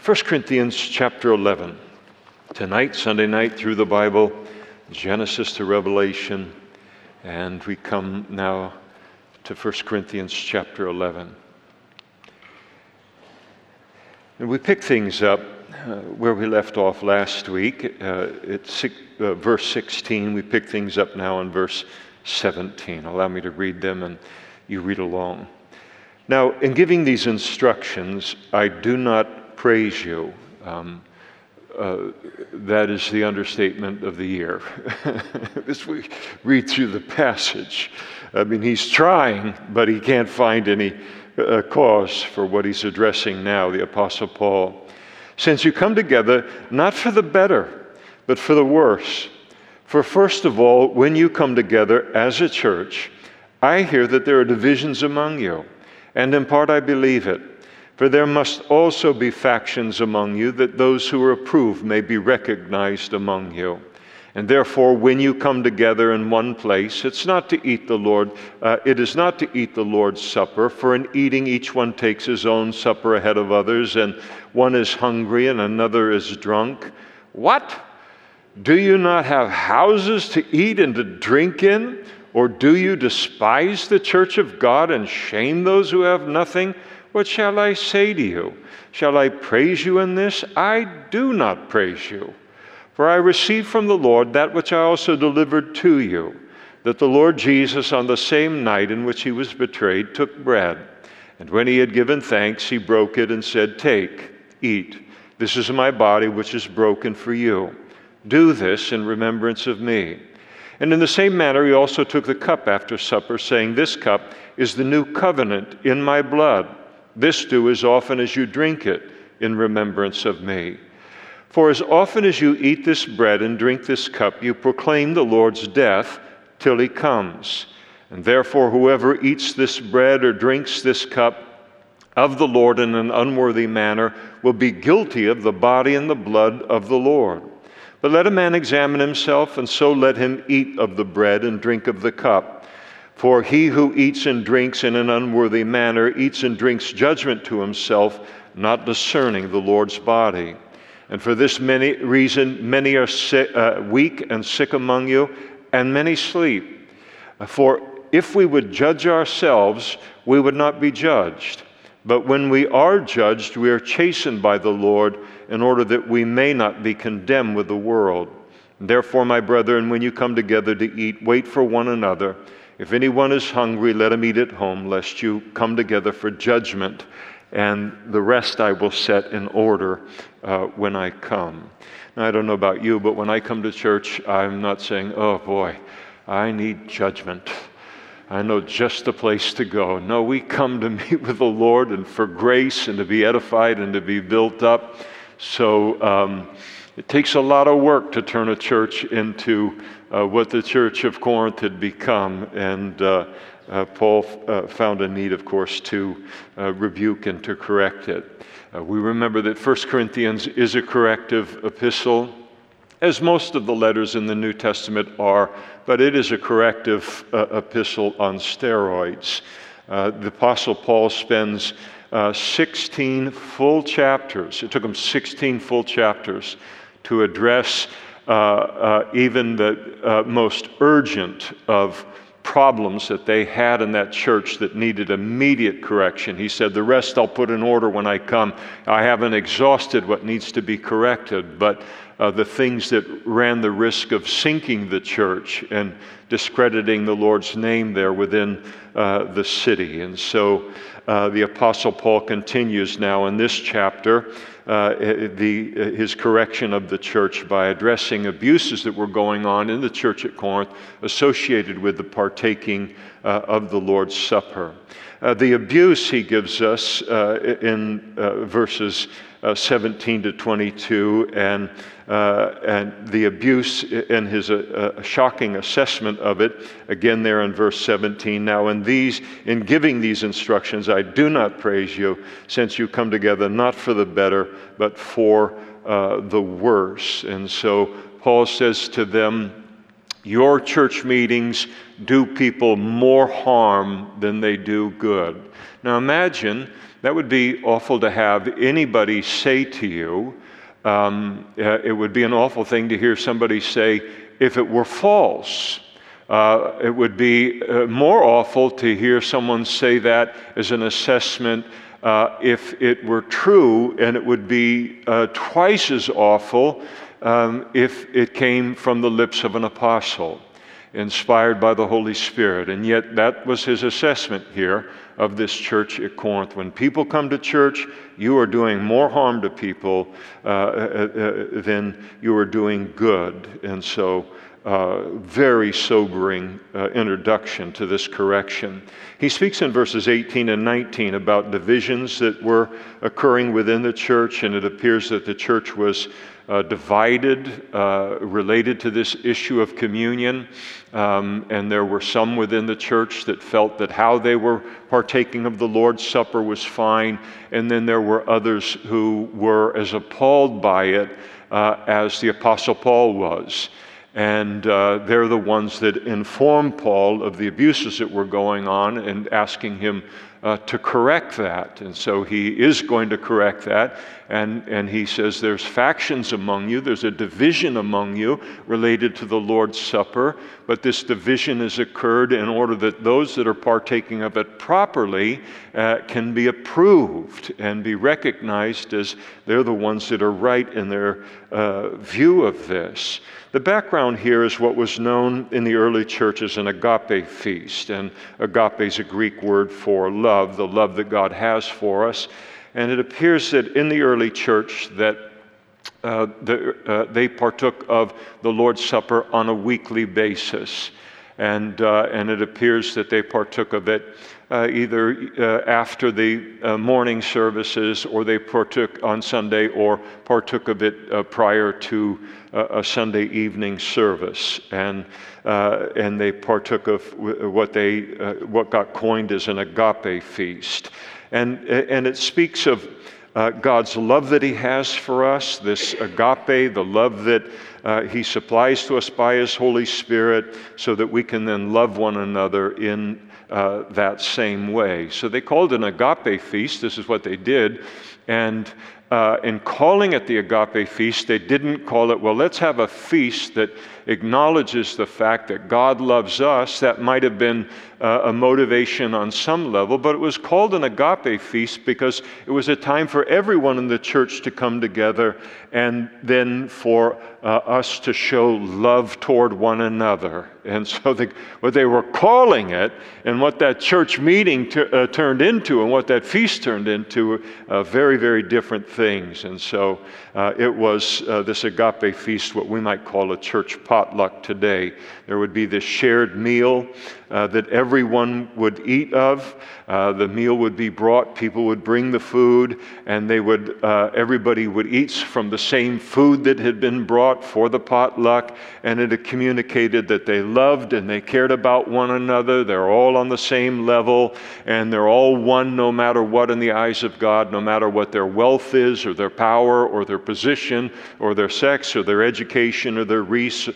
1 Corinthians chapter 11. Tonight, Sunday night, through the Bible, Genesis to Revelation, and we come now to 1 Corinthians chapter 11. And we pick things up where we left off last week. It's verse 16. We pick things up now in verse 17. Allow me to read them and you read along. Now, in giving these instructions, I do not praise you. That is the understatement of the year. As we read through the passage, I mean, he's trying, but he can't find any cause for what he's addressing now, the Apostle Paul. Since you come together, not for the better, but for the worse. For first of all, when you come together as a church, I hear that there are divisions among you, and in part I believe it. For there must also be factions among you, that those who are approved may be recognized among you. And therefore, when you come together in one place, it is not to eat the Lord's Supper, for in eating each one takes his own supper ahead of others, and one is hungry and another is drunk. What? Do you not have houses to eat and to drink in? Or do you despise the church of God and shame those who have nothing? What shall I say to you? Shall I praise you in this? I do not praise you. For I received from the Lord that which I also delivered to you, that the Lord Jesus, on the same night in which he was betrayed, took bread. And when he had given thanks, he broke it and said, "Take, eat. This is my body, which is broken for you. Do this in remembrance of me." And in the same manner, he also took the cup after supper, saying, "This cup is the new covenant in my blood. This do as often as you drink it in remembrance of me. For as often as you eat this bread and drink this cup, you proclaim the Lord's death till he comes. And therefore whoever eats this bread or drinks this cup of the Lord in an unworthy manner will be guilty of the body and the blood of the Lord. But let a man examine himself, and so let him eat of the bread and drink of the cup. For he who eats and drinks in an unworthy manner eats and drinks judgment to himself, not discerning the Lord's body. And for this reason many are weak and sick among you, and many sleep. For if we would judge ourselves, we would not be judged. But when we are judged, we are chastened by the Lord, in order that we may not be condemned with the world. Therefore, my brethren, when you come together to eat, wait for one another. If anyone is hungry, let him eat at home, lest you come together for judgment. And the rest I will set in order when I come. Now, I don't know about you, but when I come to church, I'm not saying, "Oh boy, I need judgment. I know just the place to go." No, we come to meet with the Lord and for grace and to be edified and to be built up. So it takes a lot of work to turn a church into what the Church of Corinth had become. And Paul found a need, of course, to rebuke and to correct it. We remember that 1 Corinthians is a corrective epistle, as most of the letters in the New Testament are, but it is a corrective epistle on steroids. The Apostle Paul spends 16 full chapters. It took him 16 full chapters to address even the most urgent of problems that they had in that church that needed immediate correction. He said, "The rest I'll put in order when I come. I haven't exhausted what needs to be corrected, but the things that ran the risk of sinking the church and discrediting the Lord's name there within the city." And so the Apostle Paul continues now in this chapter his correction of the church by addressing abuses that were going on in the church at Corinth associated with the partaking of the Lord's Supper. The abuse he gives us in verses 17 to 22, and the abuse in his shocking assessment of it, again there in verse 17. "Now in giving these instructions, I do not praise you, since you come together not for the better, but for the worse." And so Paul says to them, Your church meetings do people more harm than they do good. Now imagine, that would be awful to have anybody say to you. It would be an awful thing to hear somebody say, if it were false. It would be more awful to hear someone say that as an assessment if it were true, and it would be twice as awful if it came from the lips of an apostle, inspired by the Holy Spirit. And yet that was his assessment here of this church at Corinth. When people come to church, you are doing more harm to people than you are doing good. And so very sobering introduction to this correction. He speaks in verses 18 and 19 about divisions that were occurring within the church, and it appears that the church was divided related to this issue of communion, and there were some within the church that felt that how they were partaking of the Lord's Supper was fine, and then there were others who were as appalled by it as the Apostle Paul was. And they're the ones that informed Paul of the abuses that were going on and asking him to correct that. And so he is going to correct that. And he says there's factions among you, there's a division among you related to the Lord's Supper, but this division has occurred in order that those that are partaking of it properly can be approved and be recognized as they're the ones that are right in their view of this. The background here is what was known in the early church as an agape feast, and agape is a Greek word for love, the love that God has for us. And it appears that in the early church that they partook of the Lord's Supper on a weekly basis. And it appears that they partook of it either after the morning services, or they partook on Sunday, or partook of it prior to a Sunday evening service. And they partook of what got coined as an agape feast. And it speaks of God's love that he has for us, this agape, the love that he supplies to us by his Holy Spirit, so that we can then love one another in that same way. So they called it an agape feast. This is what they did. And in calling it the agape feast, they didn't call it, well, let's have a feast that acknowledges the fact that God loves us. That might have been a motivation on some level, but it was called an agape feast because it was a time for everyone in the church to come together, and then for us to show love toward one another. And so what they were calling it, and what that church meeting turned into, and what that feast turned into, very, very different things. And so it was this agape feast, what we might call a church potluck today. There would be this shared meal that everyone would eat of. The meal would be brought, people would bring the food, and everybody would eat from the same food that had been brought for the potluck, and it had communicated that they loved and they cared about one another. They're all on the same level, and they're all one no matter what in the eyes of God, no matter what their wealth is, or their power, or their position, or their sex, or their education, or their race,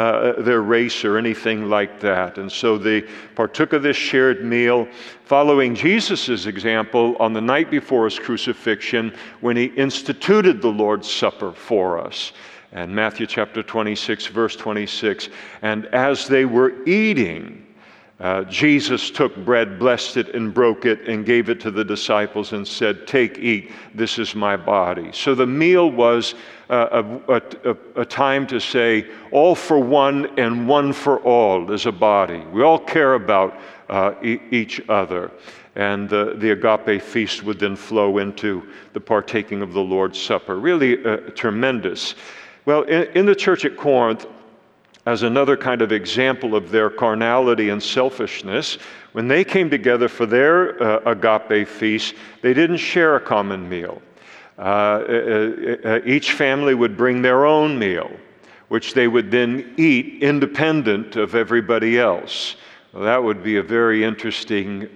or anything like that. And so they partook of this shared meal, following Jesus' example on the night before his crucifixion, when he instituted the Lord's Supper for us. And Matthew chapter 26, verse 26, and as they were eating, Jesus took bread, blessed it, and broke it, and gave it to the disciples and said, "Take, eat, this is my body." So the meal was a time to say, all for one and one for all as a body. We all care about each other. And the agape feast would then flow into the partaking of the Lord's Supper. Really tremendous. Well, in the church at Corinth, as another kind of example of their carnality and selfishness, when they came together for their agape feast, they didn't share a common meal. Each family would bring their own meal, which they would then eat independent of everybody else. Well, that would be a very interesting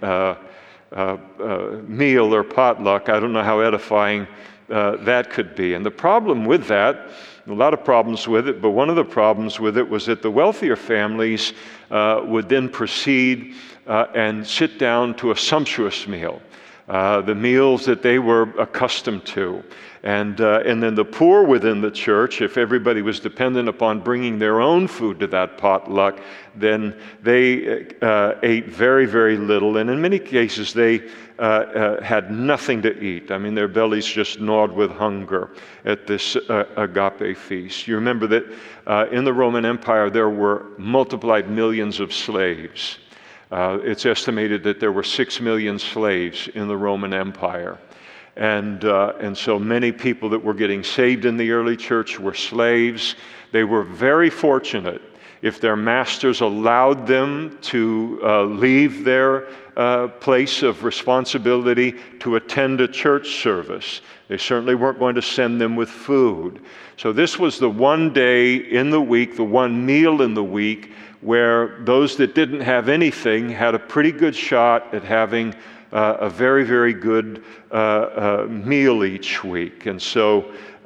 meal or potluck. I don't know how edifying that could be. And the problem with that A lot of problems with it, but one of the problems with it was that the wealthier families would then proceed and sit down to a sumptuous meal, the meals that they were accustomed to. And then the poor within the church, if everybody was dependent upon bringing their own food to that potluck, then they ate very, very little. And in many cases, they had nothing to eat. I mean, their bellies just gnawed with hunger at this agape feast. You remember that in the Roman Empire, there were multiplied millions of slaves. It's estimated that there were 6 million slaves in the Roman Empire. And so many people that were getting saved in the early church were slaves. They were very fortunate if their masters allowed them to leave their place of responsibility to attend a church service. They certainly weren't going to send them with food. So this was the one day in the week, the one meal in the week, where those that didn't have anything had a pretty good shot at having a very, very good meal each week. And so,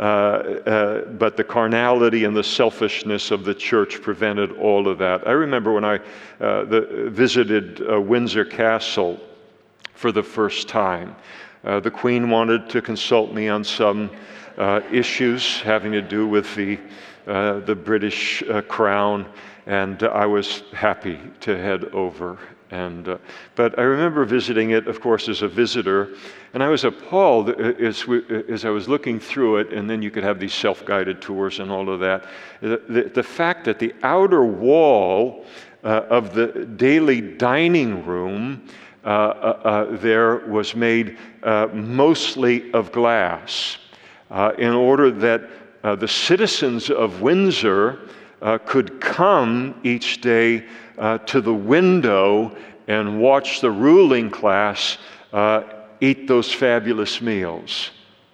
but the carnality and the selfishness of the church prevented all of that. I remember when I visited Windsor Castle for the first time. The Queen wanted to consult me on some issues having to do with the British crown, and I was happy to head over. But I remember visiting it, of course, as a visitor, and I was appalled as I was looking through it, and then you could have these self-guided tours and all of that. The fact that the outer wall of the daily dining room there was made mostly of glass in order that the citizens of Windsor could come each day to the window and watch the ruling class eat those fabulous meals.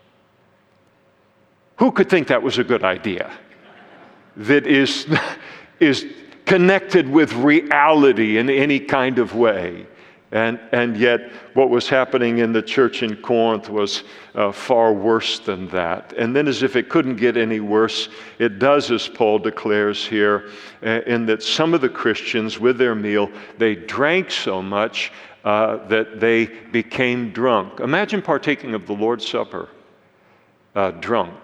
Who could think that was a good idea? That is connected with reality in any kind of way. And yet, what was happening in the church in Corinth was far worse than that. And then, as if it couldn't get any worse, it does, as Paul declares here, in that some of the Christians, with their meal, they drank so much that they became drunk. Imagine partaking of the Lord's Supper drunk.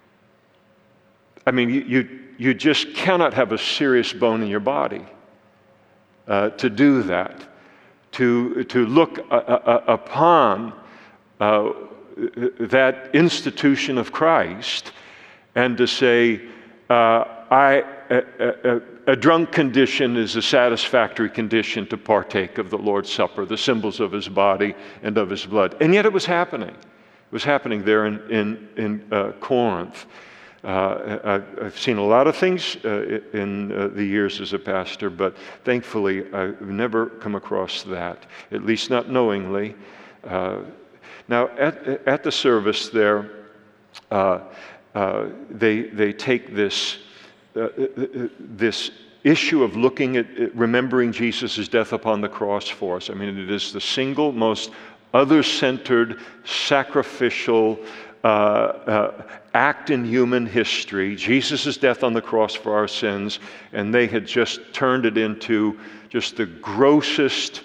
I mean, you just cannot have a serious bone in your body to do that. To look upon that institution of Christ and to say, a drunk condition is a satisfactory condition to partake of the Lord's Supper, the symbols of his body and of his blood. And yet it was happening. It was happening there in Corinth. I've seen a lot of things in the years as a pastor, but thankfully I've never come across that, at least not knowingly. Now, at the service there, they take this issue of looking at remembering Jesus' death upon the cross for us. I mean, it is the single most other-centered, sacrificial act in human history, Jesus' death on the cross for our sins, and they had just turned it into just the grossest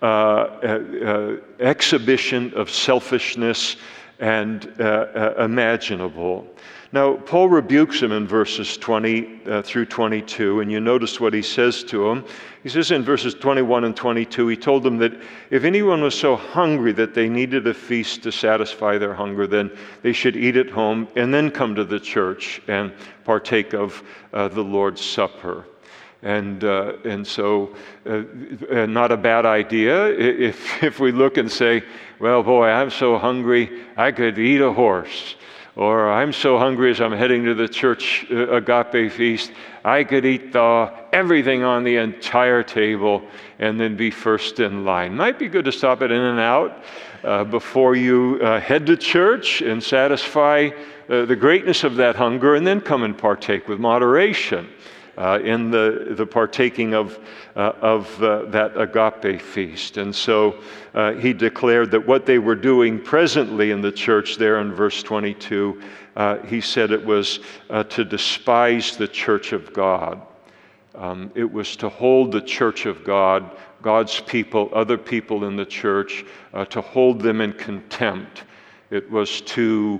exhibition of selfishness and imaginable. Now, Paul rebukes him in verses 20 through 22, and you notice what he says to him. He says in verses 21 and 22, he told them that if anyone was so hungry that they needed a feast to satisfy their hunger, then they should eat at home and then come to the church and partake of the Lord's Supper. And so, not a bad idea if we look and say, well, boy, I'm so hungry, I could eat a horse. Or I'm so hungry as I'm heading to the church agape feast, I could eat everything on the entire table and then be first in line. Might be good to stop at In-N-Out before you head to church and satisfy the greatness of that hunger and then come and partake with moderation. in the partaking of that agape feast. And so he declared that what they were doing presently in the church there in verse 22, he said it was to despise the church of God. It was to hold the church of God, God's people, other people in the church, to hold them in contempt. It was to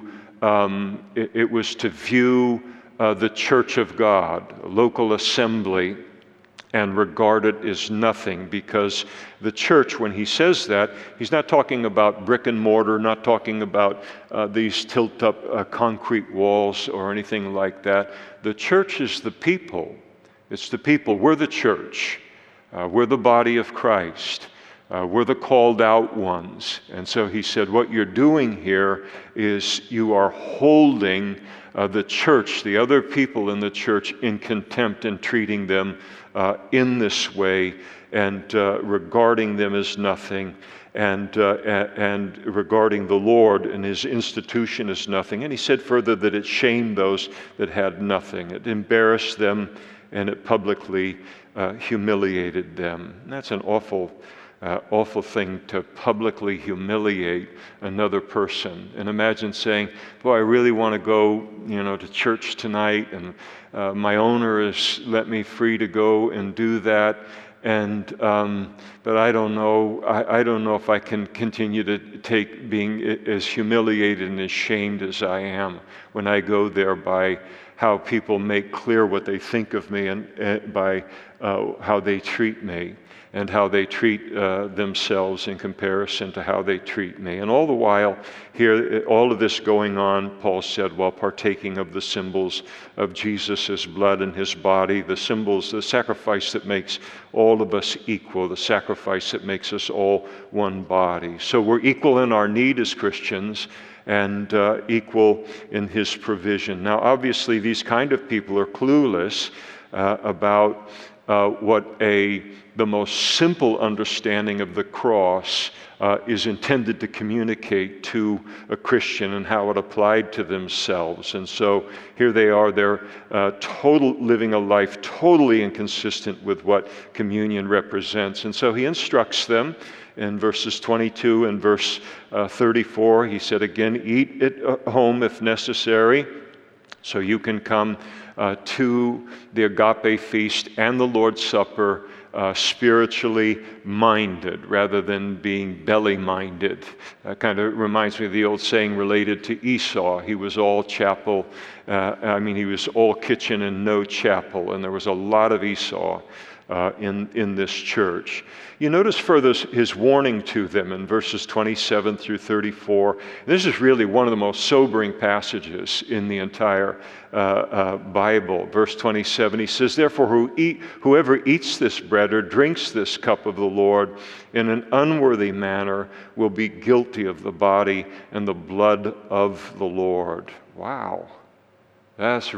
view the church of God, a local assembly, and regard it as nothing, because the church, when he says that, he's not talking about brick and mortar, not talking about these tilt-up concrete walls or anything like that. The church is the people. It's the people. We're the church. We're the body of Christ. We're the called out ones. And so he said, what you're doing here is you are holding the church, the other people in the church, in contempt and treating them in this way and regarding them as nothing and regarding the Lord and his institution as nothing. And he said further that it shamed those that had nothing. It embarrassed them and it publicly humiliated them. And that's an awful thing, to publicly humiliate another person. And imagine saying, boy, I really want to go, to church tonight, and my owner has let me free to go and do that. But I don't know. I don't know if I can continue to take being as humiliated and as shamed as I am when I go there by how people make clear what they think of me and by how they treat me and how they treat themselves in comparison to how they treat me. And all the while, here, all of this going on, Paul said, while partaking of the symbols of Jesus' blood and his body, the symbols, the sacrifice that makes all of us equal, the sacrifice that makes us all one body. So we're equal in our need as Christians, and equal in his provision. Now, obviously, these kind of people are clueless about what the most simple understanding of the cross is intended to communicate to a Christian and how it applied to themselves. And so here they are, they're living a life totally inconsistent with what communion represents. And so he instructs them in verses 22 and verse 34. He said, again, eat at home if necessary, so you can come to the agape feast and the Lord's Supper spiritually minded rather than being belly-minded. That kind of reminds me of the old saying related to Esau. He was all chapel, he was all kitchen and no chapel, and there was a lot of Esau in this church. You notice further his warning to them in verses 27 through 34. This is really one of the most sobering passages in the entire Bible. Verse 27, he says, therefore whoever eats this bread or drinks this cup of the Lord in an unworthy manner will be guilty of the body and the blood of the Lord. Wow, that's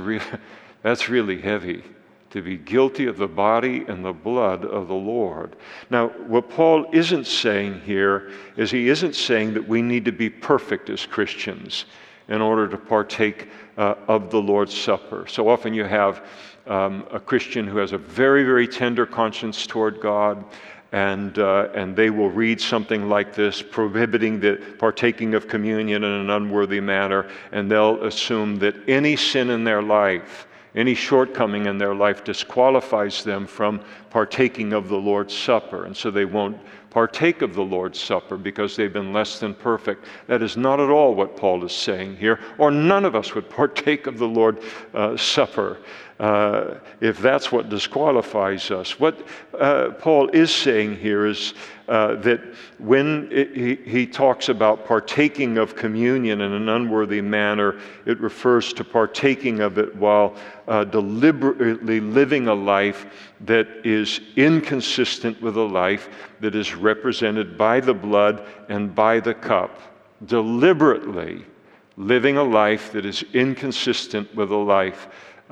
really heavy, to be guilty of the body and the blood of the Lord. Now, what Paul isn't saying here is he isn't saying that we need to be perfect as Christians in order to partake of the Lord's Supper. So often you have a Christian who has a very, very tender conscience toward God, and they will read something like this, prohibiting the partaking of communion in an unworthy manner, and they'll assume that any sin in their life, any shortcoming in their life disqualifies them from partaking of the Lord's Supper, and so they won't partake of the Lord's Supper because they've been less than perfect. That is not at all what Paul is saying here, or none of us would partake of the Lord's Supper if that's what disqualifies us. What Paul is saying here is that when he talks about partaking of communion in an unworthy manner, it refers to partaking of it while deliberately living a life that is inconsistent with a life that is represented by the blood and by the cup. Deliberately living a life that is inconsistent with the life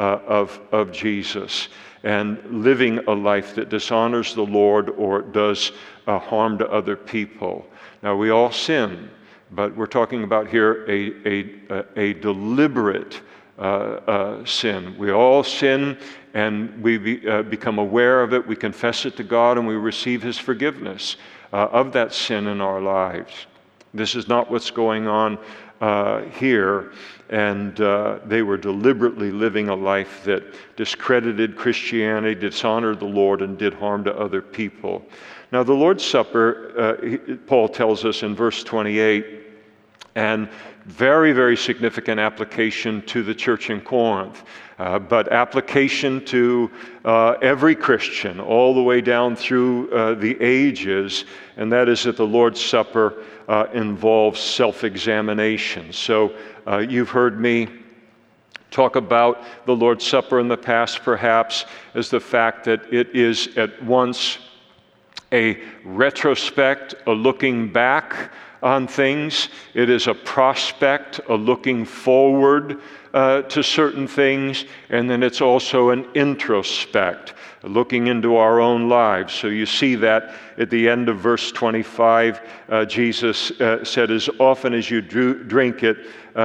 of Jesus, and living a life that dishonors the Lord or does harm to other people. Now, we all sin, but we're talking about here a deliberate sin. We all sin, and we become aware of it. We confess it to God, and we receive His forgiveness of that sin in our lives. This is not what's going on here. And they were deliberately living a life that discredited Christianity, dishonored the Lord, and did harm to other people. Now, the Lord's Supper, Paul tells us in verse 28, and very, very significant application to the church in Corinth, but application to every Christian all the way down through the ages, and that is that the Lord's Supper involves self-examination. So you've heard me talk about the Lord's Supper in the past, perhaps, as the fact that it is at once a retrospect, a looking back on things. It is a prospect, a looking forward to certain things, and then it's also an introspect, looking into our own lives. So you see that at the end of verse 25, Jesus said, as often as you drink it,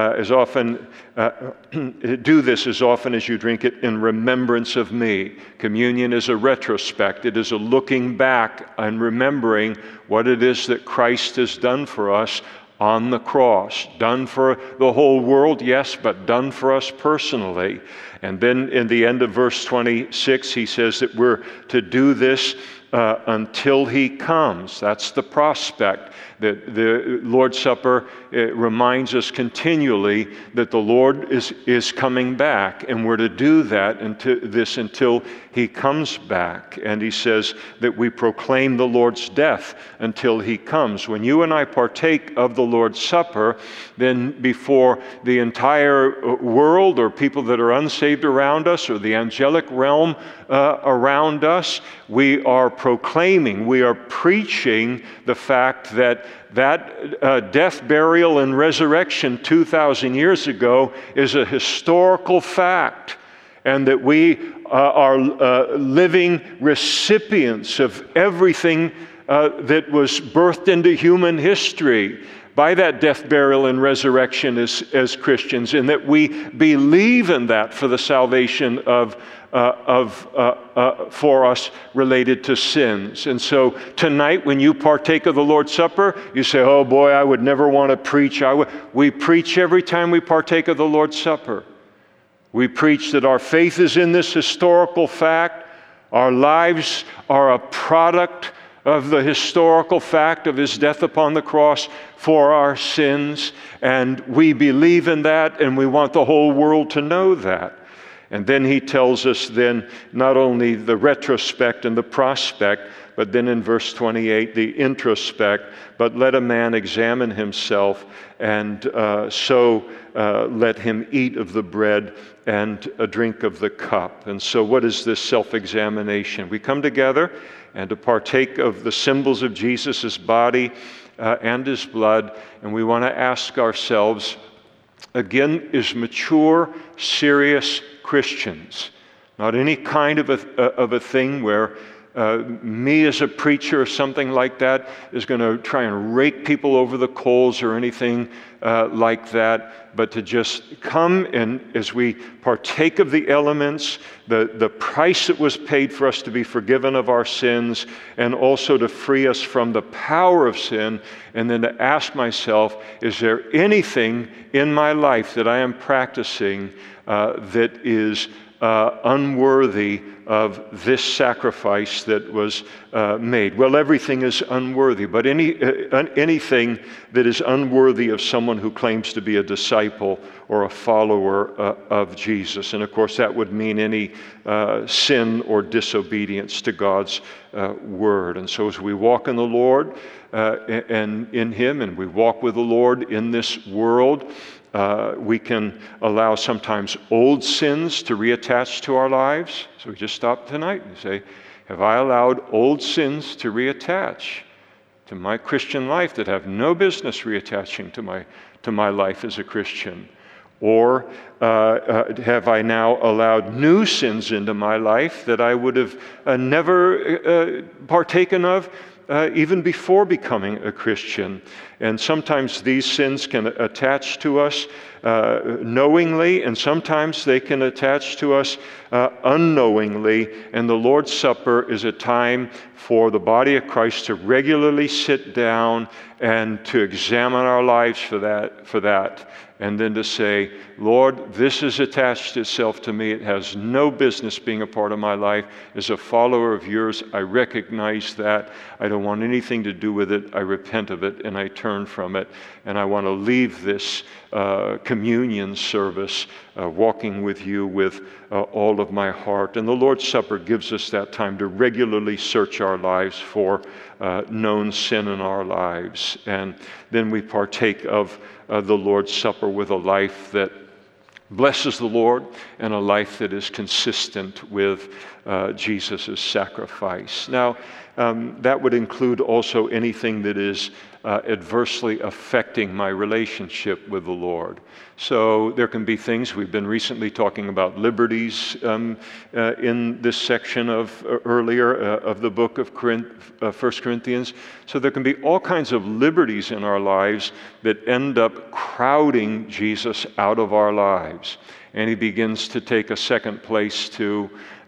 do this as often as you drink it in remembrance of me. Communion is a retrospect. It is a looking back and remembering what it is that Christ has done for us on the cross. Done for the whole world, yes, but done for us personally. And then in the end of verse 26, he says that we're to do this until He comes. That's the prospect. The Lord's Supper reminds us continually that the Lord is coming back, and we're to do that until He comes back. And he says that we proclaim the Lord's death until He comes. When you and I partake of the Lord's Supper, then before the entire world or people that are unsaved around us or the angelic realm around us, we are proclaiming, we are preaching the fact that death, burial, and resurrection 2,000 years ago is a historical fact, and that we are living recipients of everything that was birthed into human history by that death, burial, and resurrection as Christians, and that we believe in that for the salvation for us related to sins. And so tonight, when you partake of the Lord's Supper, you say, oh boy, I would never want to preach. We preach every time we partake of the Lord's Supper. We preach that our faith is in this historical fact. Our lives are a product of the historical fact of His death upon the cross for our sins. And we believe in that, and we want the whole world to know that. And then he tells us then not only the retrospect and the prospect, but then in verse 28, the introspect, but let a man examine himself, and so let him eat of the bread and drink of the cup. And so what is this self-examination? We come together and to partake of the symbols of Jesus' body and His blood, and we want to ask ourselves, again, as mature, serious Christians, not any kind of a thing where me as a preacher or something like that is going to try and rake people over the coals or anything like that, but to just come and as we partake of the elements, the price that was paid for us to be forgiven of our sins, and also to free us from the power of sin, and then to ask myself, is there anything in my life that I am practicing that is unworthy of this sacrifice that was made? Well, everything is unworthy, but anything that is unworthy of someone who claims to be a disciple or a follower of Jesus. And of course, that would mean any sin or disobedience to God's word. And so as we walk in the Lord and in Him, and we walk with the Lord in this world, we can allow sometimes old sins to reattach to our lives. So we just stop tonight and say, have I allowed old sins to reattach to my Christian life that have no business reattaching to my life as a Christian? Or have I now allowed new sins into my life that I would have never partaken of even before becoming a Christian. And sometimes these sins can attach to us knowingly, and sometimes they can attach to us unknowingly. And the Lord's Supper is a time for the body of Christ to regularly sit down and to examine our lives for that. And then to say, Lord, this has attached itself to me. It has no business being a part of my life. As a follower of yours, I recognize that. I don't want anything to do with it. I repent of it and I turn from it. And I want to leave this communion service walking with you with all of my heart. And the Lord's Supper gives us that time to regularly search our lives for known sin in our lives. And then we partake of the Lord's Supper with a life that blesses the Lord and a life that is consistent with Jesus' sacrifice. Now, that would include also anything that is adversely affecting my relationship with the Lord. So there can be things, we've been recently talking about liberties in this section of earlier of the book of 1 Corinthians. So there can be all kinds of liberties in our lives that end up crowding Jesus out of our lives. And he begins to take a second place to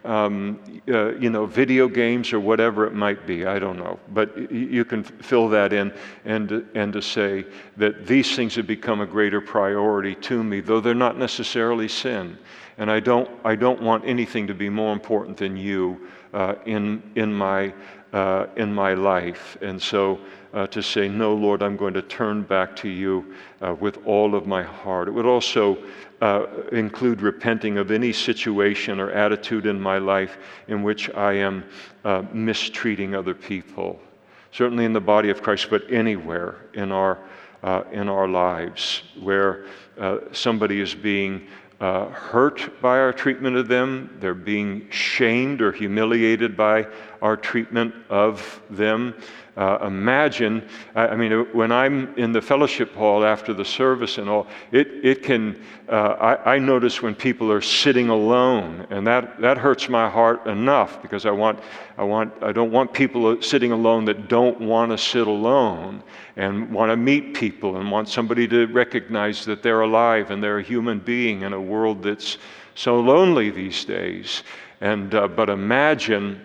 video games or whatever it might be. I don't know. But you can fill that in and to say that these things have become a greater priority to me, though they're not necessarily sin. And I don't want anything to be more important than you in my life. And so to say, no, Lord, I'm going to turn back to you with all of my heart. It would also include repenting of any situation or attitude in my life in which I am mistreating other people. Certainly in the body of Christ, but anywhere in our lives where somebody is being hurt by our treatment of them, they're being shamed or humiliated by our treatment of them. Imagine, when I'm in the fellowship hall after the service and all, I notice when people are sitting alone, and that hurts my heart enough because I don't want people sitting alone that don't want to sit alone and want to meet people and want somebody to recognize that they're alive and they're a human being in a world that's so lonely these days. But imagine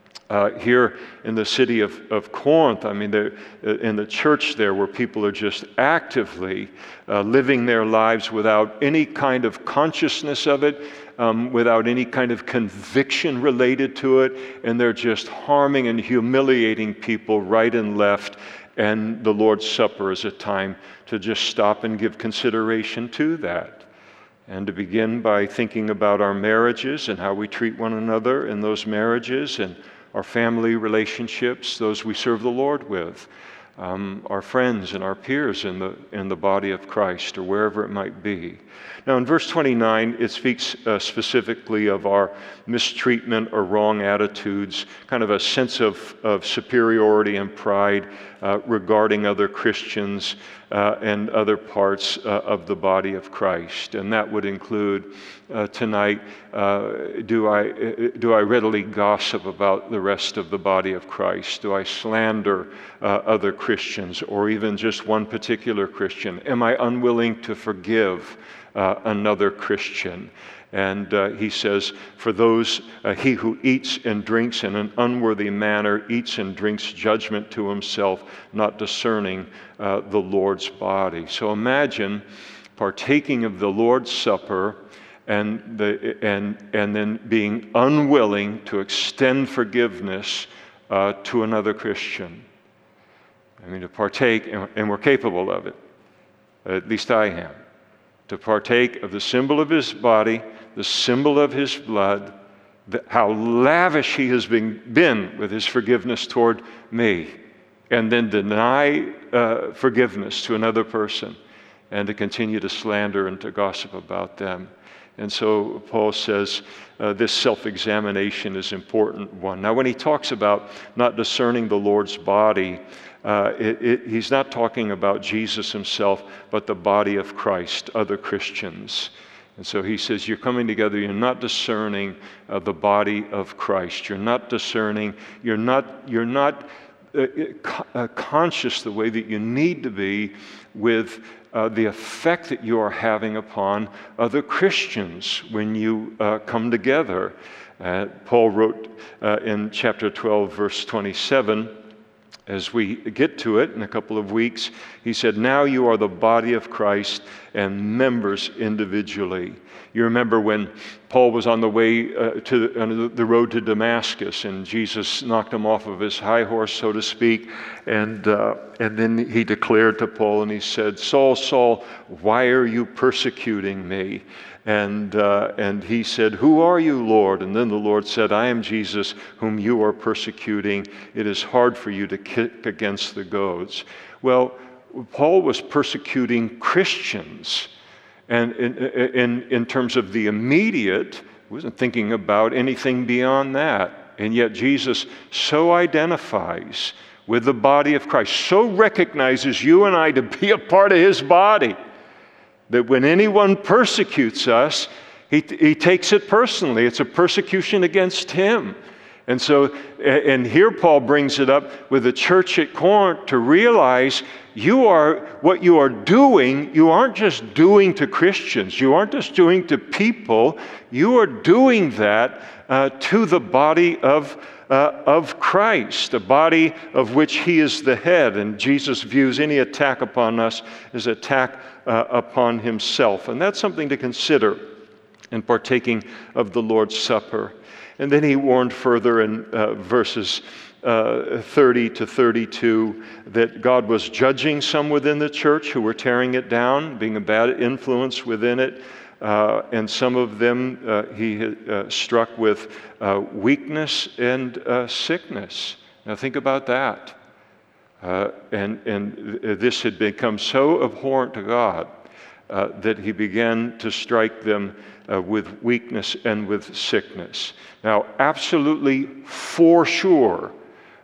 here in the city of Corinth, in the church there where people are just actively living their lives without any kind of consciousness of it, without any kind of conviction related to it, and they're just harming and humiliating people right and left. And the Lord's Supper is a time to just stop and give consideration to that. And to begin by thinking about our marriages and how we treat one another in those marriages, and our family relationships, those we serve the Lord with, our friends and our peers in the body of Christ, or wherever it might be. Now, in verse 29, it speaks specifically of our mistreatment or wrong attitudes, kind of a sense of superiority and pride regarding other Christians and other parts of the body of Christ. And that would include tonight, do I readily gossip about the rest of the body of Christ? Do I slander other Christians, or even just one particular Christian? Am I unwilling to forgive another Christian? And he says, for those, he who eats and drinks in an unworthy manner eats and drinks judgment to himself, not discerning the Lord's body. So imagine partaking of the Lord's Supper and then being unwilling to extend forgiveness to another Christian. To partake, and we're capable of it. At least I am. To partake of the symbol of his body, the symbol of his blood, how lavish he has been with his forgiveness toward me, and then deny forgiveness to another person, and to continue to slander and to gossip about them. And so Paul says this self-examination is an important one. Now, when he talks about not discerning the Lord's body, he's not talking about Jesus himself, but the body of Christ, other Christians. And so he says, you're coming together, you're not discerning the body of Christ. You're not discerning, you're not conscious the way that you need to be with the effect that you are having upon other Christians when you come together. Paul wrote in chapter 12, verse 27, as we get to it in a couple of weeks, he said, "Now you are the body of Christ and members individually." You remember when Paul was on the way to the road to Damascus, and Jesus knocked him off of his high horse, so to speak, and then he declared to Paul, and he said, "Saul, Saul, why are you persecuting me?" And he said, "Who are you, Lord?" And then the Lord said, "I am Jesus, whom you are persecuting. It is hard for you to kick against the goads." Well, Paul was persecuting Christians. And in terms of the immediate, he wasn't thinking about anything beyond that. And yet Jesus so identifies with the body of Christ, so recognizes you and I to be a part of his body, that when anyone persecutes us, he takes it personally. It's a persecution against him. And so, and here Paul brings it up with the church at Corinth to realize what you are doing, you aren't just doing to Christians, you aren't just doing to people, you are doing that to the body of Christ, the body of which he is the head. And Jesus views any attack upon us as an attack upon himself. And that's something to consider in partaking of the Lord's Supper. And then he warned further in verses 30 to 32 that God was judging some within the church who were tearing it down, being a bad influence within it. And some of them he struck with weakness and sickness. Now think about that. And this had become so abhorrent to God that he began to strike them with weakness and with sickness. Now, absolutely for sure,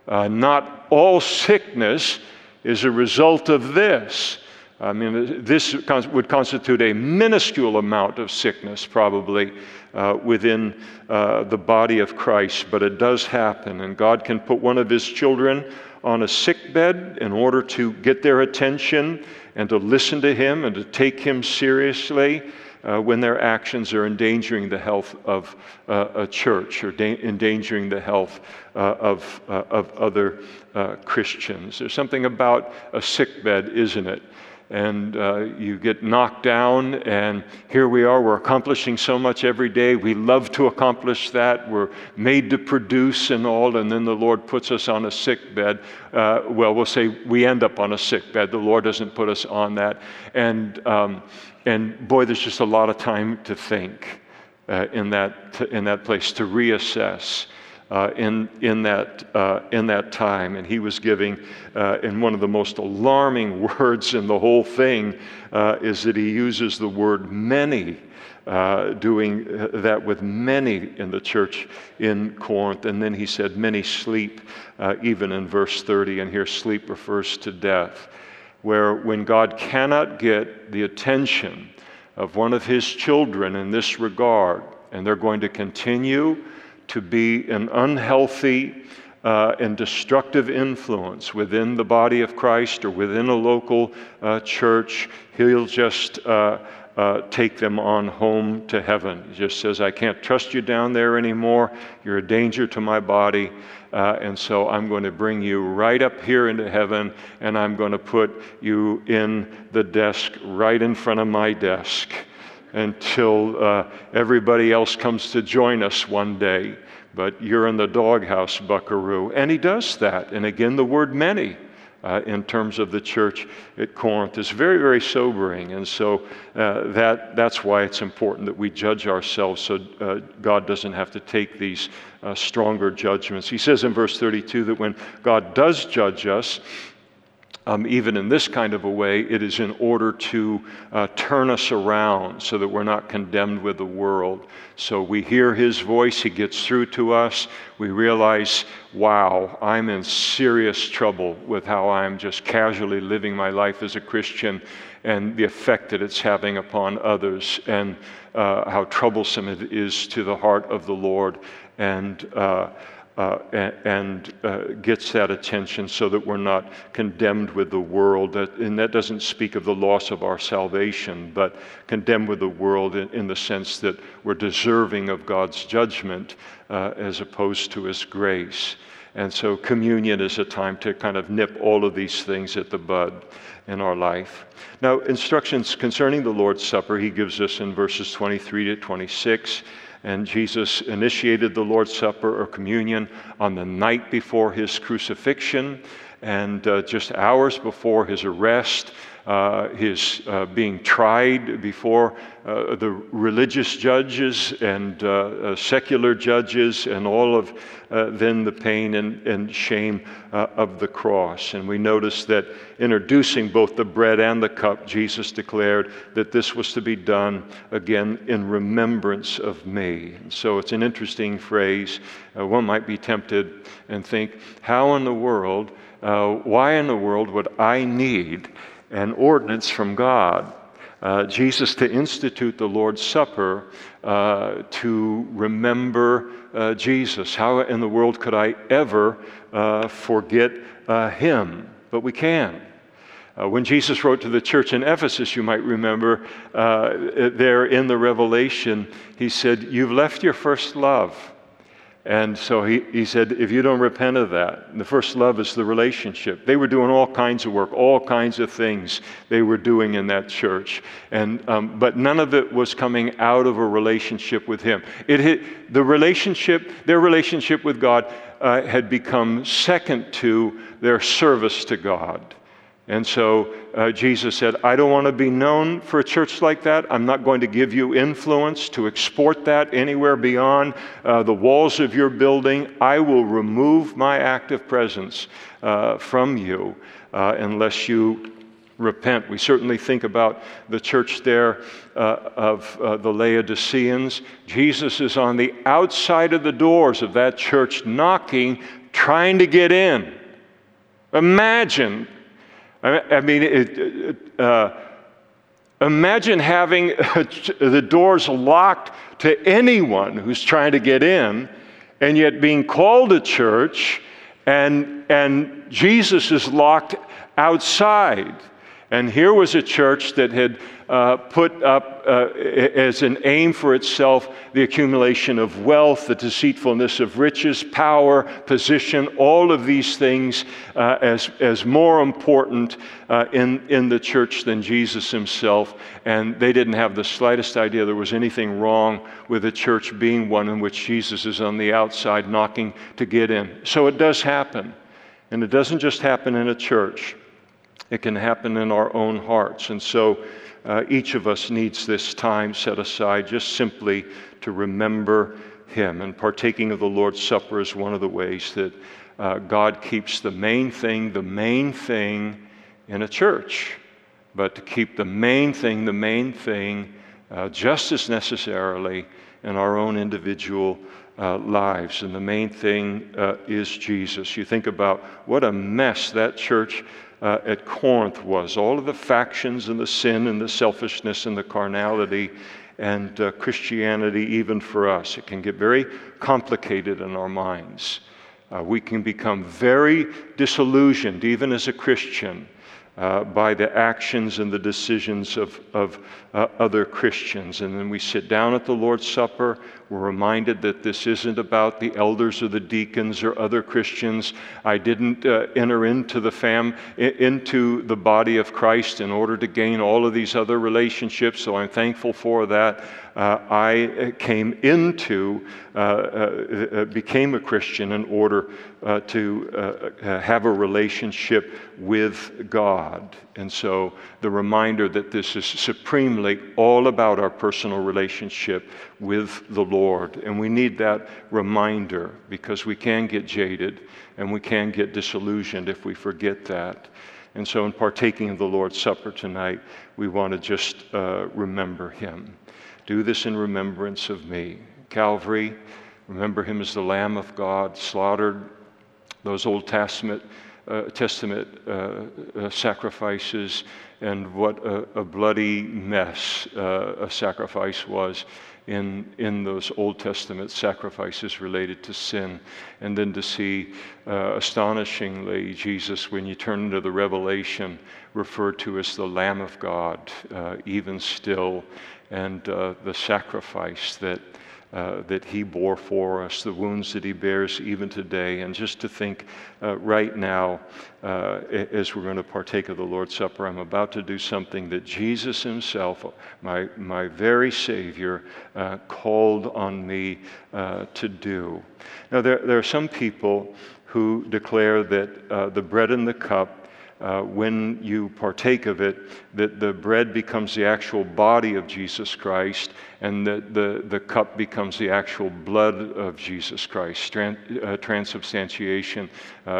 not all sickness is a result of this. I mean, this would constitute a minuscule amount of sickness, probably, within the body of Christ, but it does happen, and God can put one of his children on a sick bed in order to get their attention and to listen to him and to take him seriously when their actions are endangering the health of a church or endangering the health of other Christians. There's something about a sick bed, isn't it? And you get knocked down, and here we are, we're accomplishing so much every day. We love to accomplish that. We're made to produce and all, and then the Lord puts us on a sick bed. We'll say we end up on a sick bed. The Lord doesn't put us on that. And boy, there's just a lot of time to think in that place, to reassess. In that time. And he was giving, and one of the most alarming words in the whole thing is that he uses the word many, doing that with many in the church in Corinth. And then he said, many sleep, even in verse 30. And here sleep refers to death, where when God cannot get the attention of one of his children in this regard, and they're going to continue to be an unhealthy and destructive influence within the body of Christ or within a local church, he'll just take them on home to heaven. He just says, I can't trust you down there anymore. You're a danger to my body. And so I'm going to bring you right up here into heaven, and I'm going to put you in the desk right in front of my desk until everybody else comes to join us one day. But you're in the doghouse, buckaroo. And he does that. And again, the word many in terms of the church at Corinth is very, very sobering. And so that's why it's important that we judge ourselves so God doesn't have to take these stronger judgments. He says in verse 32 that when God does judge us, even in this kind of a way, it is in order to turn us around so that we're not condemned with the world. So we hear his voice, he gets through to us. We realize, wow, I'm in serious trouble with how I'm just casually living my life as a Christian and the effect that it's having upon others, and how troublesome it is to the heart of the Lord. And and gets that attention so that we're not condemned with the world. And that doesn't speak of the loss of our salvation, but condemned with the world in the sense that we're deserving of God's judgment as opposed to His grace. And so communion is a time to kind of nip all of these things at the bud in our life. Now, instructions concerning the Lord's Supper He gives us in verses 23 to 26. And Jesus initiated the Lord's Supper or communion on the night before His crucifixion and just hours before His arrest, His being tried before the religious judges and secular judges, and all of then the pain and shame of the cross. And we notice that introducing both the bread and the cup, Jesus declared that this was to be done again in remembrance of me. And so it's an interesting phrase. One might be tempted and think, how in the world, why in the world would I need an ordinance from God, Jesus to institute the Lord's Supper to remember Jesus? How in the world could I ever forget Him? But we can. When Jesus wrote to the church in Ephesus, you might remember, there in the Revelation, He said, "You've left your first love." And so he said, if you don't repent of that, the first love is the relationship. They were doing all kinds of work, all kinds of things they were doing in that church. And but none of it was coming out of a relationship with Him. Their relationship with God had become second to their service to God. And so Jesus said, I don't want to be known for a church like that. I'm not going to give you influence to export that anywhere beyond the walls of your building. I will remove my active presence from you unless you repent. We certainly think about the church there of the Laodiceans. Jesus is on the outside of the doors of that church knocking, trying to get in. Imagine having the doors locked to anyone who's trying to get in, and yet being called to church, and Jesus is locked outside. And here was a church that had put up as an aim for itself the accumulation of wealth, the deceitfulness of riches, power, position, all of these things as more important in the church than Jesus Himself. And they didn't have the slightest idea there was anything wrong with the church being one in which Jesus is on the outside knocking to get in. So it does happen. And it doesn't just happen in a church. It can happen in our own hearts. And so each of us needs this time set aside just simply to remember Him. And partaking of the Lord's Supper is one of the ways that God keeps the main thing in a church. But to keep the main thing just as necessarily in our own individual lives. And the main thing is Jesus. You think about what a mess that church at Corinth was. All of the factions and the sin and the selfishness and the carnality and Christianity, even for us. It can get very complicated in our minds. We can become very disillusioned, even as a Christian, by the actions and the decisions of other Christians. And then we sit down at the Lord's Supper. We're reminded that this isn't about the elders or the deacons or other Christians. I didn't enter into the body of Christ in order to gain all of these other relationships, so I'm thankful for that. I became a Christian in order to have a relationship with God. And so the reminder that this is supremely all about our personal relationship with the Lord. And we need that reminder because we can get jaded and we can get disillusioned if we forget that. And so in partaking of the Lord's Supper tonight, we want to just remember Him. Do this in remembrance of me. Calvary, remember Him as the Lamb of God, slaughtered. Those Old Testament sacrifices and what a bloody mess a sacrifice was in those Old Testament sacrifices related to sin. And then to see, astonishingly, Jesus, when you turn into the Revelation, referred to as the Lamb of God, even still, and the sacrifice that he bore for us, the wounds that he bears even today. And just to think right now, as we're going to partake of the Lord's Supper, I'm about to do something that Jesus himself, my very Savior, called on me to do. Now, there are some people who declare that the bread and the cup, when you partake of it, that the bread becomes the actual body of Jesus Christ, and that the cup becomes the actual blood of Jesus Christ. Transubstantiation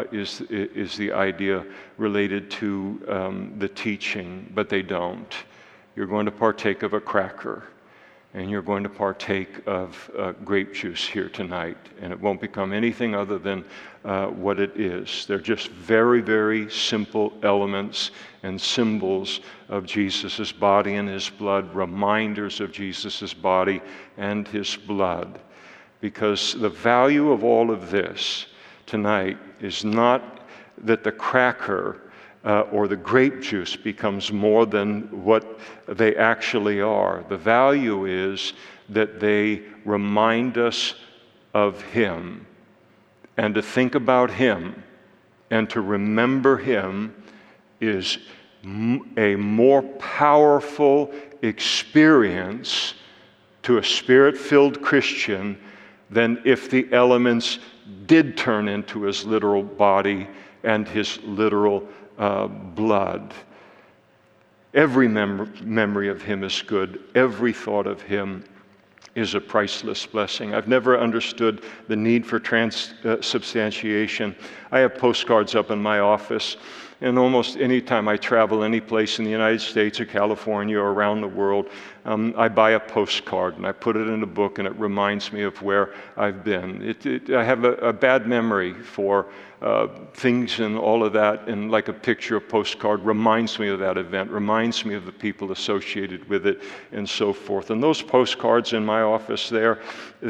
is the idea related to the teaching, but they don't. You're going to partake of a cracker, and you're going to partake of grape juice here tonight, and it won't become anything other than what it is. They're just very, very simple elements and symbols of Jesus' body and his blood, reminders of Jesus' body and his blood. Because the value of all of this tonight is not that the cracker or the grape juice becomes more than what they actually are. The value is that they remind us of him, and to think about him and to remember him is a more powerful experience to a Spirit-filled Christian than if the elements did turn into his literal body and his literal blood. Every memory of him is good. Every thought of him is a priceless blessing. I've never understood the need for transubstantiation. I have postcards up in my office, and almost any time I travel any place in the United States or California or around the world, I buy a postcard and I put it in a book, and it reminds me of where I've been. I have a bad memory for things and all of that, and like a picture, a postcard reminds me of that event, reminds me of the people associated with it, and so forth. And those postcards in my office, they're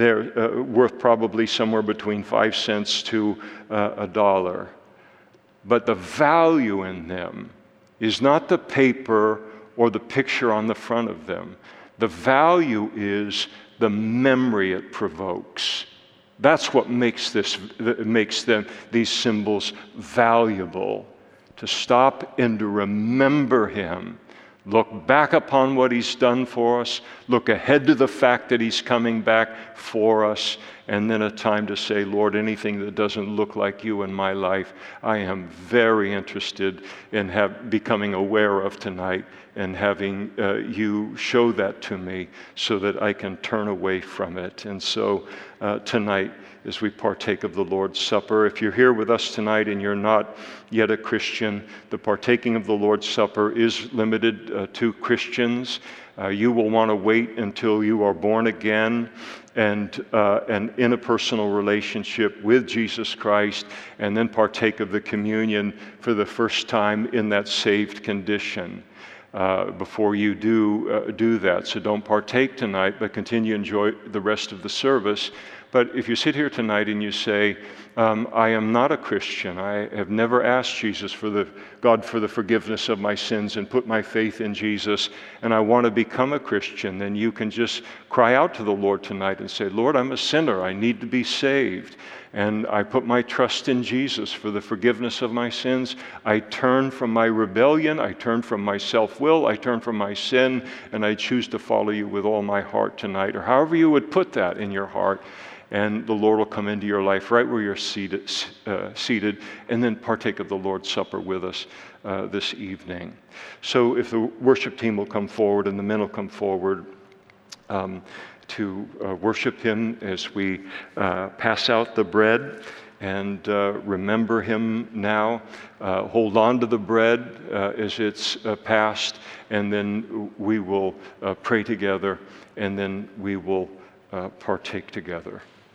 worth probably somewhere between 5 cents to $1. But the value in them is not the paper or the picture on the front of them. The value is the memory it provokes. That's what makes these symbols valuable. To stop and to remember him. Look back upon what he's done for us. Look ahead to the fact that he's coming back for us. And then a time to say, Lord, anything that doesn't look like you in my life, I am very interested in becoming aware of tonight and having you show that to me so that I can turn away from it. And so tonight, as we partake of the Lord's Supper, if you're here with us tonight and you're not yet a Christian, the partaking of the Lord's Supper is limited to Christians. You will want to wait until you are born again and in a personal relationship with Jesus Christ, and then partake of the communion for the first time in that saved condition before you do that. So don't partake tonight, but continue to enjoy the rest of the service. But if you sit here tonight and you say, I am not a Christian, I have never asked Jesus God for the forgiveness of my sins and put my faith in Jesus, and I want to become a Christian, then you can just cry out to the Lord tonight and say, Lord, I'm a sinner, I need to be saved, and I put my trust in Jesus for the forgiveness of my sins. I turn from my rebellion, I turn from my self-will, I turn from my sin, and I choose to follow you with all my heart tonight, or however you would put that in your heart. And the Lord will come into your life right where you're seated, and then partake of the Lord's Supper with us this evening. So if the worship team will come forward and the men will come forward to worship him as we pass out the bread and remember him now. Hold on to the bread as it's passed, and then we will pray together, and then we will partake together.